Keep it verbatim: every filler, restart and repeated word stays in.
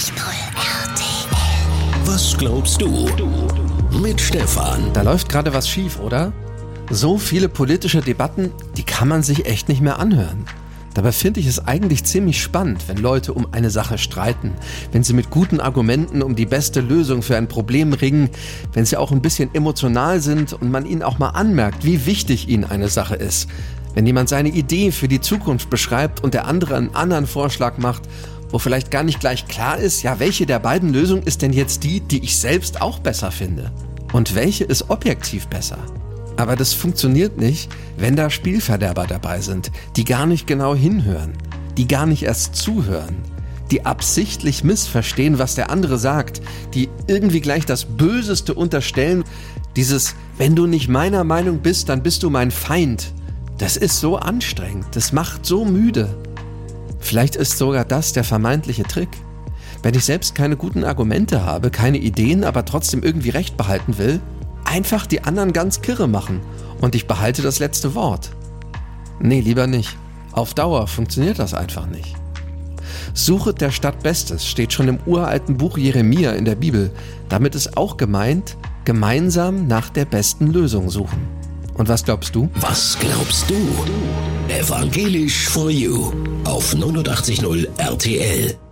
R T L. Was glaubst du? Mit Stefan. Da läuft gerade was schief, oder? So viele politische Debatten, die kann man sich echt nicht mehr anhören. Dabei finde ich es eigentlich ziemlich spannend, wenn Leute um eine Sache streiten, wenn sie mit guten Argumenten um die beste Lösung für ein Problem ringen, wenn sie auch ein bisschen emotional sind und man ihnen auch mal anmerkt, wie wichtig ihnen eine Sache ist. Wenn jemand seine Idee für die Zukunft beschreibt und der andere einen anderen Vorschlag macht, wo vielleicht gar nicht gleich klar ist, ja, welche der beiden Lösungen ist denn jetzt die, die ich selbst auch besser finde? Und welche ist objektiv besser? Aber das funktioniert nicht, wenn da Spielverderber dabei sind, die gar nicht genau hinhören, die gar nicht erst zuhören, die absichtlich missverstehen, was der andere sagt, die irgendwie gleich das Böseste unterstellen. Dieses, wenn du nicht meiner Meinung bist, dann bist du mein Feind. Das ist so anstrengend, das macht so müde. Vielleicht ist sogar das der vermeintliche Trick. Wenn ich selbst keine guten Argumente habe, keine Ideen, aber trotzdem irgendwie Recht behalten will, einfach die anderen ganz kirre machen und ich behalte das letzte Wort. Nee, lieber nicht. Auf Dauer funktioniert das einfach nicht. Suchet der Stadt Bestes steht schon im uralten Buch Jeremia in der Bibel. Damit ist auch gemeint, gemeinsam nach der besten Lösung suchen. Und was glaubst du? Was glaubst du? Evangelisch for You auf neunundachtzig Komma null R T L.